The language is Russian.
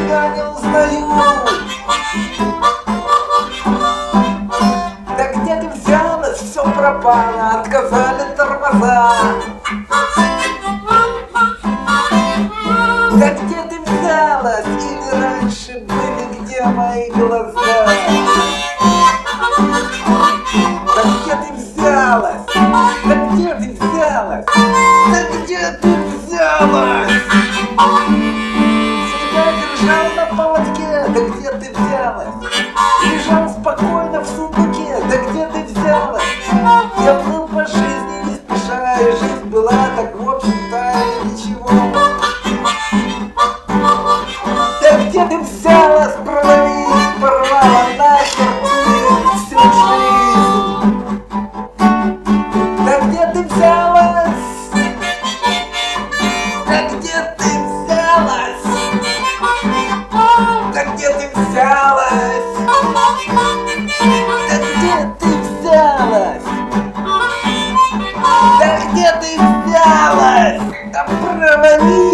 тебя не узнаю. Да где ты взялась, все пропало, отказали тормоза. Да где ты взялась, или раньше были где мои глаза? Да где ты взялась? Да где ты взялась? Да где ты взялась? Всегда держал на поводке, да где ты взялась? Лежал спокойно в сундуке, да где ты взялась? Я плыл по жизни не спеша, и жизнь была так, в общем-то, ничего. Да где ты взялась, прорвись, порвала нахер ты всю жизнь? Да где ты взялась? Да где ты взялась? Да где ты взялась? Да где ты взялась? Да где ты взялась? Да провали!